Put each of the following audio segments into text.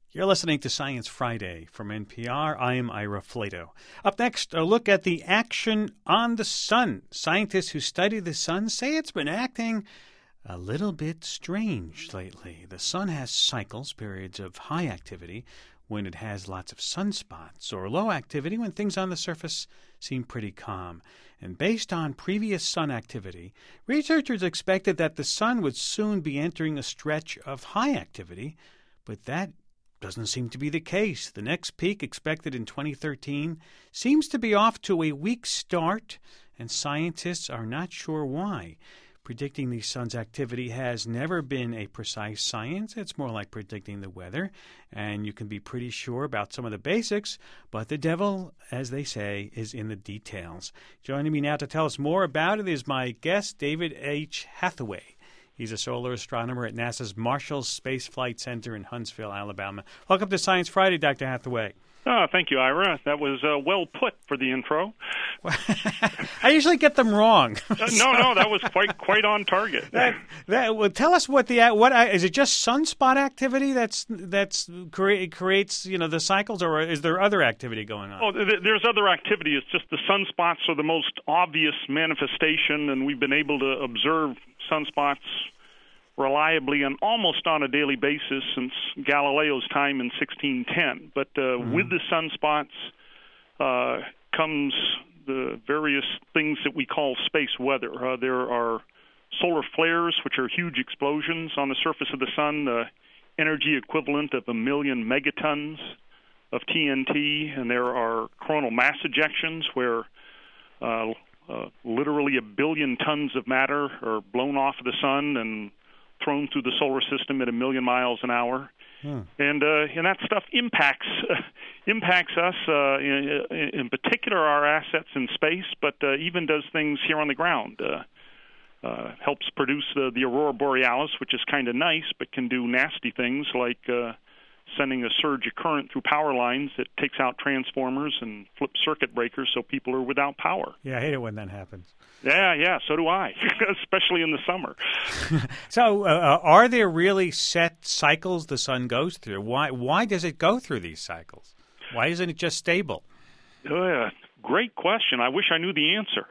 You're listening to Science Friday from NPR. I'm Ira Flato. Up next, a look at the action on the sun. Scientists who study the sun say it's been acting a little bit strange lately. The sun has cycles, periods of high activity when it has lots of sunspots, or low activity when things on the surface seem pretty calm. And based on previous sun activity, researchers expected that the sun would soon be entering a stretch of high activity, but that doesn't seem to be the case. The next peak, expected in 2013, seems to be off to a weak start, and scientists are not sure why. Predicting the sun's activity has never been a precise science. It's more like predicting the weather, and you can be pretty sure about some of the basics, but the devil, as they say, is in the details. Joining me now to tell us more about it is my guest, David H. Hathaway. He's a solar astronomer at NASA's Marshall Space Flight Center in Huntsville, Alabama. Welcome to Science Friday, Dr. Hathaway. Oh, thank you, Ira. That was well put for the intro. I usually get them wrong. No, that was quite on target. Well, tell us what is it? Just sunspot activity that's creates the cycles, or is there other activity going on? Oh, there's other activity. It's just the sunspots are the most obvious manifestation, and we've been able to observe sunspots reliably and almost on a daily basis since Galileo's time in 1610. But with the sunspots comes the various things that we call space weather. There are solar flares, which are huge explosions on the surface of the sun, the energy equivalent of 1 million megatons of TNT, and there are coronal mass ejections where literally 1 billion tons of matter are blown off of the sun and thrown through the solar system at 1 million miles an hour. And that stuff impacts us, in particular our assets in space, but even does things here on the ground. Helps produce the aurora borealis, which is kind of nice, but can do nasty things like sending a surge of current through power lines that takes out transformers and flips circuit breakers so people are without power. Yeah, I hate it when that happens. Yeah, so do I, especially in the summer. So are there really set cycles the sun goes through? Why does it go through these cycles? Why isn't it just stable? Great question. I wish I knew the answer.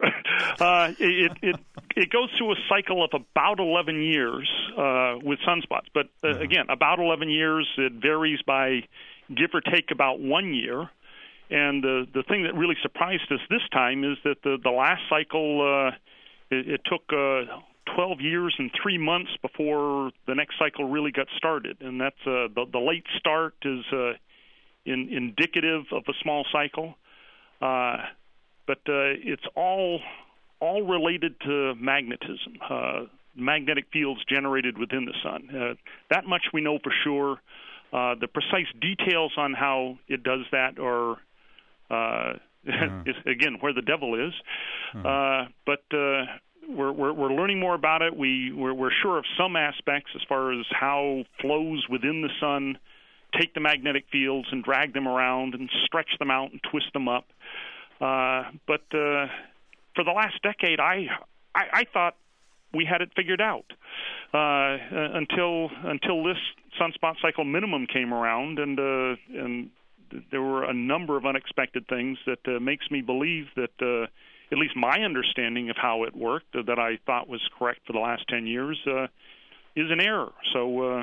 It goes through a cycle of about 11 years with sunspots. But again, about 11 years. It varies by give or take about 1 year. And the thing that really surprised us this time is that the last cycle, it took 12 years and 3 months before the next cycle really got started. And that's the late start is indicative of a small cycle. But it's all related to magnetism, magnetic fields generated within the sun. That much we know for sure. The precise details on how it does that are, is, again, where the devil is. But we're learning more about it. We're sure of some aspects as far as how flows within the sun take the magnetic fields and drag them around and stretch them out and twist them up. But for the last decade, I thought we had it figured out until this sunspot cycle minimum came around, and there were a number of unexpected things that makes me believe that at least my understanding of how it worked, that I thought was correct for the last 10 years, is an error. So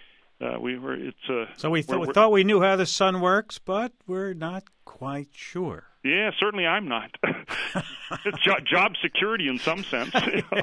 we thought we knew how the sun works, but we're not quite sure. Yeah, certainly I'm not. It's job security in some sense.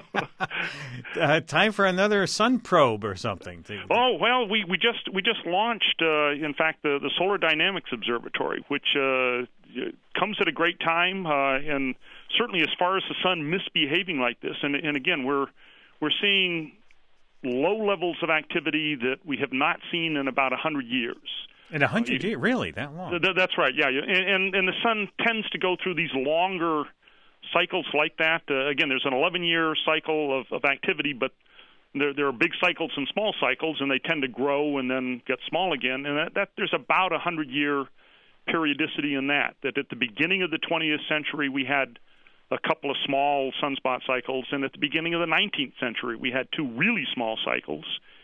Time for another sun probe or something. Oh, well, we just launched, in fact, the Solar Dynamics Observatory, which comes at a great time, and certainly as far as the sun misbehaving like this, and again, we're seeing low levels of activity that we have not seen in about 100 years. In 100 years? Really? That long? That's right, yeah. And the sun tends to go through these longer cycles like that. Again, there's an 11-year cycle of activity, but there are big cycles and small cycles, and they tend to grow and then get small again. And that there's about 100-year periodicity in that at the beginning of the 20th century, we had a couple of small sunspot cycles, and at the beginning of the 19th century, we had two really small cycles.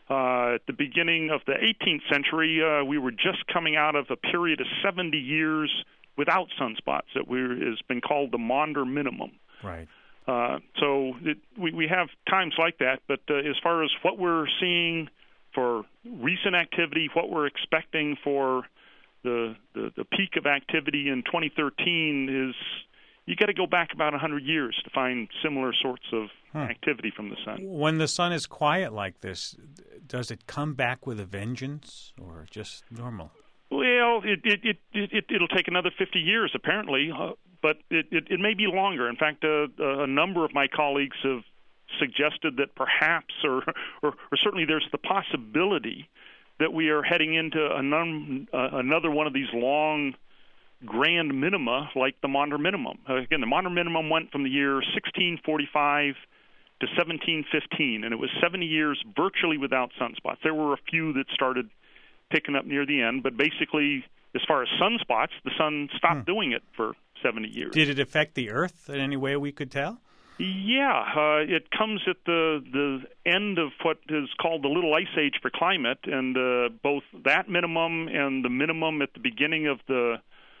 At the beginning of the 18th century, we were just coming out of a period of 70 years without sunspots that has been called the Maunder minimum. Right. So we have times like that, but as far as what we're seeing for recent activity, what we're expecting for the peak of activity in 2013 is you got to go back about 100 years to find similar sorts of activity from the sun. When the sun is quiet like this, does it come back with a vengeance or just normal? Well, it'll take another 50 years apparently, but it may be longer. In fact, a number of my colleagues have suggested that perhaps, or certainly there's the possibility that we are heading into another one of these long grand minima like the Maunder minimum. Again, the Maunder minimum went from the year 1645 to 1715, and it was 70 years virtually without sunspots. There were a few that started picking up near the end, but basically, as far as sunspots, the sun stopped doing it for 70 years. Did it affect the Earth in any way we could tell? Yeah, it comes at the end of what is called the Little Ice Age for climate, and both that minimum and the minimum at the beginning of the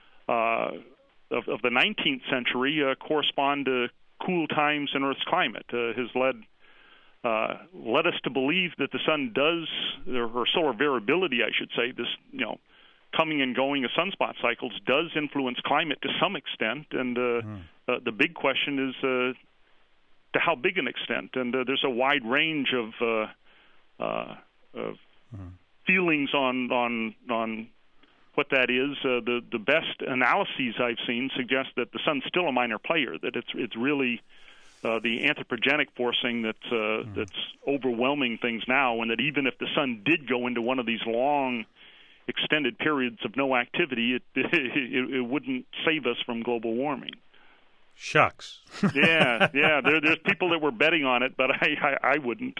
19th century correspond to cool times in Earth's climate. Has led us to believe that the sun does, or solar variability, I should say, this coming and going of sunspot cycles does influence climate to some extent, and the big question is to how big an extent. And there's a wide range of feelings on what that is. The best analyses I've seen suggest that the sun's still a minor player, that it's really the anthropogenic forcing that's overwhelming things now, and that even if the sun did go into one of these long, extended periods of no activity, it wouldn't save us from global warming. Shucks. yeah. There's people that were betting on it, but I wouldn't.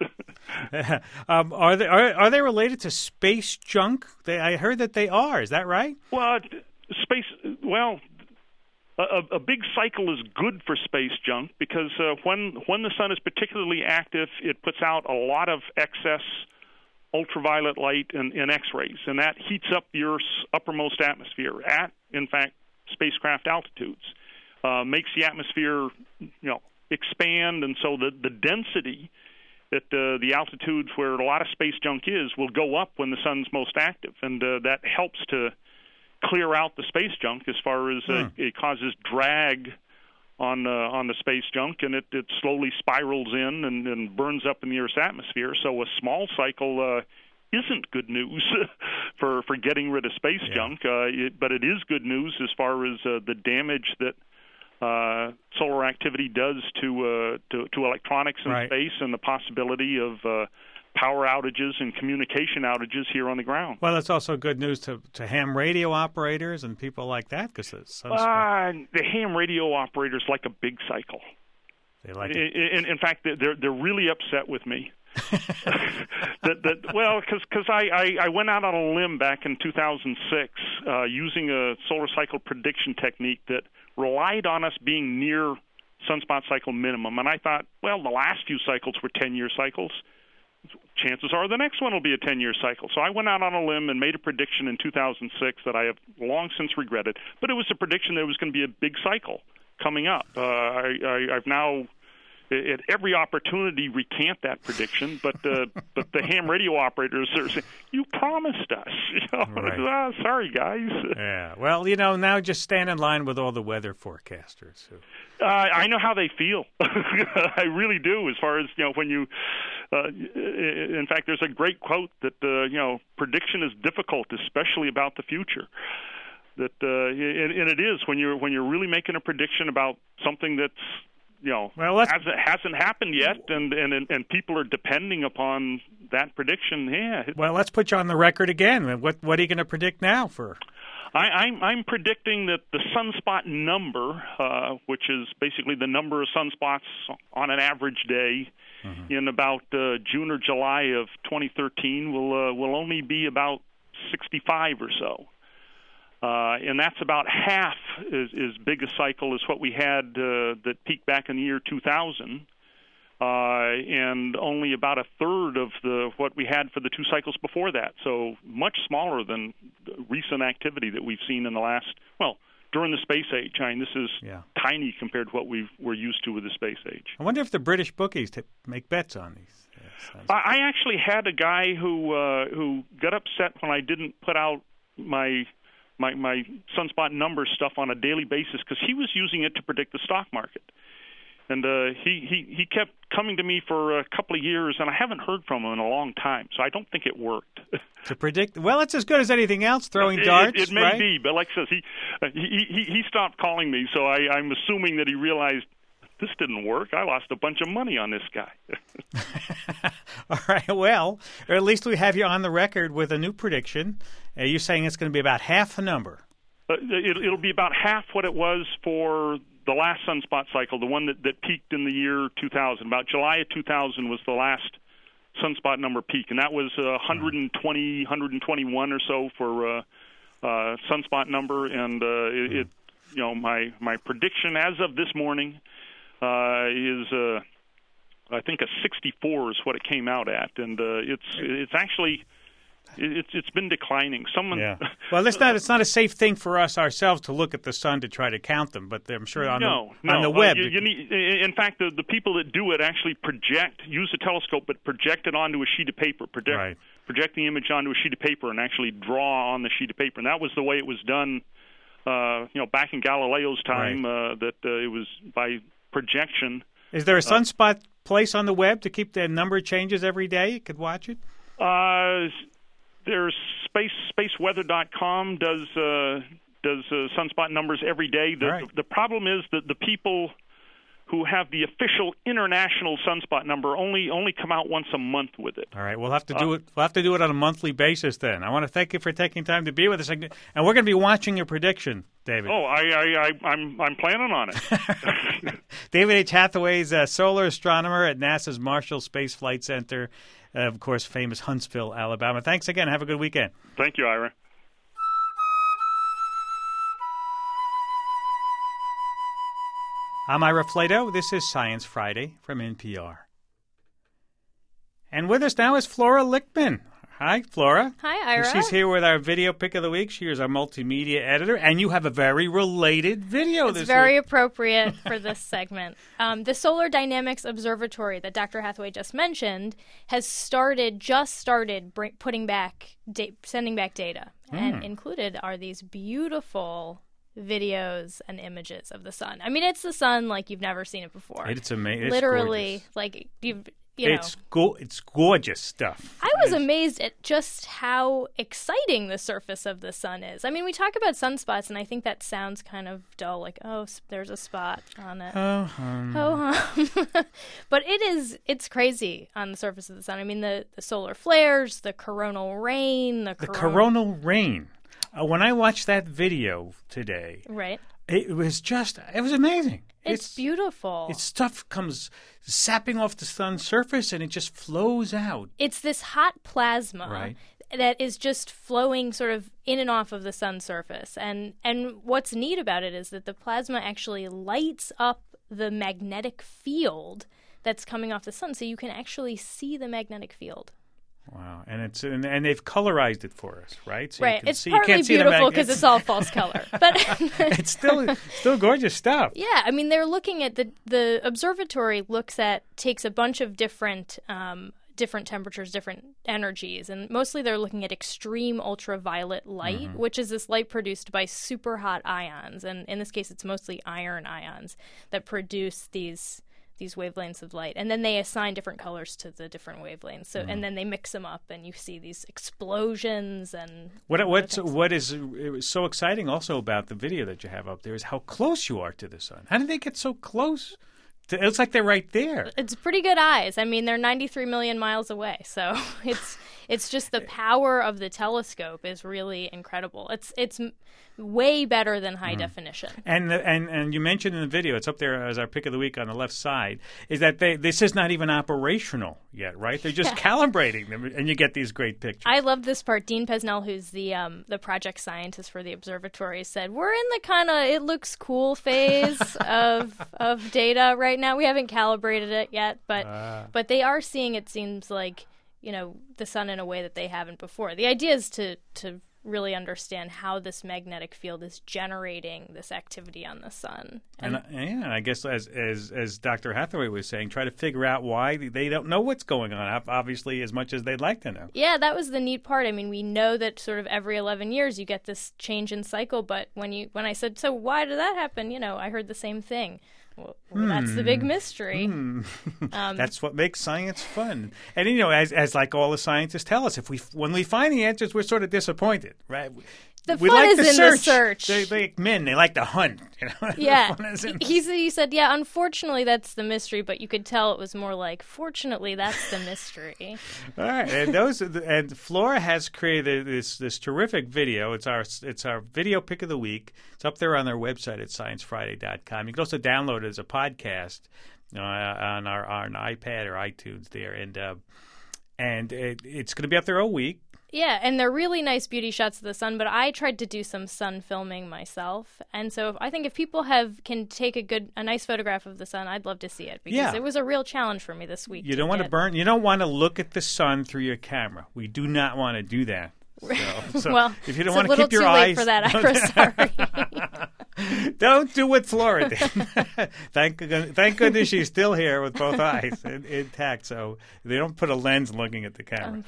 Are they related to space junk? I heard that they are. Is that right? Well, space. Well, a big cycle is good for space junk because when the sun is particularly active, it puts out a lot of excess ultraviolet light and X-rays, and that heats up the Earth's uppermost atmosphere at, in fact, spacecraft altitudes. Makes the atmosphere, expand, and so the density at the altitudes where a lot of space junk is will go up when the sun's most active, and that helps to clear out the space junk as far as it causes drag on the space junk, and it slowly spirals in and burns up in the Earth's atmosphere. So a small cycle isn't good news for getting rid of space junk, but it is good news as far as the damage that solar activity does to electronics in space, and the possibility of power outages and communication outages here on the ground. Well, it's also good news to ham radio operators and people like that, because the ham radio operators like a big cycle. They like it. In fact, they're really upset with me. Because I went out on a limb back in 2006 using a solar cycle prediction technique that relied on us being near sunspot cycle minimum. And I thought, well, the last few cycles were 10-year cycles. Chances are the next one will be a 10-year cycle. So I went out on a limb and made a prediction in 2006 that I have long since regretted. But it was a prediction that it was going to be a big cycle coming up. I've now at every opportunity recant that prediction, but the ham radio operators are saying, "You promised us." Right. Sorry, guys. Yeah. Well, now just stand in line with all the weather forecasters. I know how they feel. I really do. As far as when you, in fact, there's a great quote that prediction is difficult, especially about the future. That and it is when you're really making a prediction about something that's hasn't happened yet, and people are depending upon that prediction. Yeah. Well, let's put you on the record again. What are you going to predict now for? I'm predicting that the sunspot number, which is basically the number of sunspots on an average day in about June or July of 2013, will only be about 65 or so. And that's about half as big a cycle as what we had that peaked back in the year 2000, and only about a third of what we had for the 2 cycles before that. So much smaller than recent activity that we've seen in the last, during the space age. I mean, this is tiny compared to what we're used to with the space age. I wonder if the British bookies make bets on these. I actually had a guy who got upset when I didn't put out my sunspot number stuff on a daily basis because he was using it to predict the stock market. And he kept coming to me for a couple of years, and I haven't heard from him in a long time, so I don't think it worked. To predict? Well, it's as good as anything else, throwing darts, It may right? be, but like I says, he stopped calling me, so I'm assuming that he realized this didn't work. I lost a bunch of money on this guy. All right, well, or at least we have you on the record with a new prediction. You're saying it's going to be about half the number. It'll be about half what it was for the last sunspot cycle, the one that peaked in the year 2000. About July of 2000 was the last sunspot number peak, and that was 120, 121 or so for sunspot number. And my prediction as of this morning is I think a 64 is what it came out at, and it's actually. It's been declining. Well, it's not a safe thing for us ourselves to look at the sun to try to count them, but I'm sure on the web. In fact, the people that do it actually use a telescope, but project it onto a sheet of paper. Project the image onto a sheet of paper and actually draw on the sheet of paper. And that was the way it was done, back in Galileo's time. That it was by projection. Is there a sunspot place on the web to keep the number changes every day? You could watch it. There's spaceweather.com does sunspot numbers every day. The problem is that the people who have the official international sunspot number only come out once a month with it. All right, we'll have to do it. We'll have to do it on a monthly basis then. I want to thank you for taking time to be with us, and we're going to be watching your prediction, David. Oh, I'm planning on it. David H. Hathaway's solar astronomer at NASA's Marshall Space Flight Center. Of course, famous Huntsville, Alabama. Thanks again. Have a good weekend. Thank you, Ira. I'm Ira Flato. This is Science Friday from NPR. And with us now is Flora Lichtman. Hi, Flora. Hi, Ira. And she's here with our video pick of the week. She is our multimedia editor, and you have a very related video this week. It's very appropriate for this segment. The Solar Dynamics Observatory that Dr. Hathaway just mentioned has started sending back data, and included are these beautiful videos and images of the sun. I mean, it's the sun like you've never seen it before. It's amazing. Literally, it's like you've. It's gorgeous stuff. I was amazed at just how exciting the surface of the sun is. I mean, we talk about sunspots, and I think that sounds kind of dull, like, oh, there's a spot on it. But it's crazy on the surface of the sun. I mean, the solar flares, the coronal rain. The coronal rain. When I watched that video today, right, it was amazing. It's beautiful. Its stuff comes sapping off the sun's surface, and it just flows out. It's this hot plasma that is just flowing sort of in and off of the sun's surface. And what's neat about it is that the plasma actually lights up the magnetic field that's coming off the sun, so you can actually see the magnetic field. Wow, and they've colorized it for us, right? So right, it's partly beautiful because it's all false color, but it's still gorgeous stuff. Yeah, I mean, they're looking at the observatory takes a bunch of different temperatures, different energies, and mostly they're looking at extreme ultraviolet light, which is this light produced by super hot ions, and in this case, it's mostly iron ions that produce these wavelengths of light, and then they assign different colors to the different wavelengths. So, and then they mix them up, and you see these explosions and what is so exciting also about the video that you have up there is how close you are to the sun. How did they get so close? It looks like they're right there. It's pretty good eyes. I mean, they're 93 million miles away, so It's just the power of the telescope is really incredible. It's way better than high definition. And you mentioned in the video, it's up there as our pick of the week on the left side, is that this is not even operational yet, right? They're just calibrating them, and you get these great pictures. I love this part. Dean Pesnell, who's the project scientist for the observatory, said, we're in the kind of it looks cool phase of data right now. We haven't calibrated it yet, but they are seeing, it seems like, the sun in a way that they haven't before. The idea is to really understand how this magnetic field is generating this activity on the sun. And I guess as Dr. Hathaway was saying, try to figure out why they don't know what's going on, obviously, as much as they'd like to know. Yeah, that was the neat part. I mean, we know that sort of every 11 years you get this change in cycle, but when I said, so why did that happen? I heard the same thing. Well, that's the big mystery. That's what makes science fun. And as like all the scientists tell us, when we find the answers, we're sort of disappointed, right? The fun is in the search. They like to hunt. Yeah, he said, yeah. Unfortunately, that's the mystery, but you could tell it was more like, fortunately, that's the mystery. All right, and Flora has created this terrific video. It's our video pick of the week. It's up there on their website at sciencefriday.com. You can also download it as a podcast on our iPad or iTunes there, and it's going to be up there all week. Yeah, and they're really nice beauty shots of the sun, but I tried to do some sun filming myself. And so I think if people can take a nice photograph of the sun, I'd love to see it, because it was a real challenge for me this week. You don't want to burn. You don't want to look at the sun through your camera. We do not want to do that. So well, if you don't want to keep your eyes, for that, sorry. Don't do what Flora did. Thank goodness she's still here with both eyes intact, so they don't put a lens looking at the camera.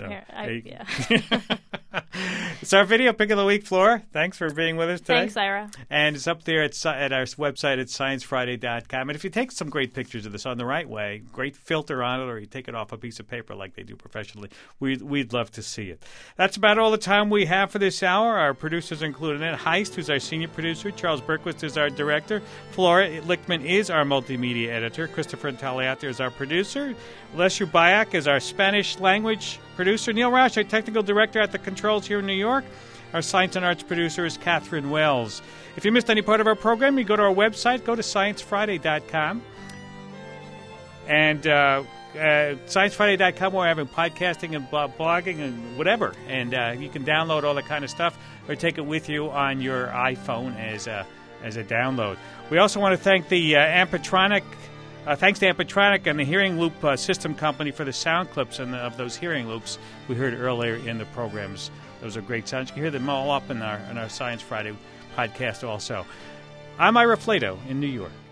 It's our video pick of the week, Flora. Thanks for being with us today. Thanks, Ira. And it's up there at our website at sciencefriday.com. And if you take some great pictures of the sun the right way, great filter on it, or you take it off a piece of paper like they do professionally, we'd love to see it. That's about all the time we have for this hour. Our producers include Annette Heist, who's our senior producer. Charles Berquist is our director. Flora Lichtman is our multimedia editor. Christopher Intaliato is our producer. Leslie Bayak is our Spanish language producer. Neil Roush, our technical director at the controls here in New York. Our science and arts producer is Catherine Wells. If you missed any part of our program, you go to our website, go to sciencefriday.com. And sciencefriday.com, we're having podcasting and blogging and whatever. And you can download all that kind of stuff or take it with you on your iPhone as a download. We also want to thank the Ampetronic. Thanks to Ampetronic and the Hearing Loop System Company for the sound clips of those hearing loops we heard earlier in the programs. Those are great sounds. You can hear them all up in our Science Friday podcast also. I'm Ira Flato in New York.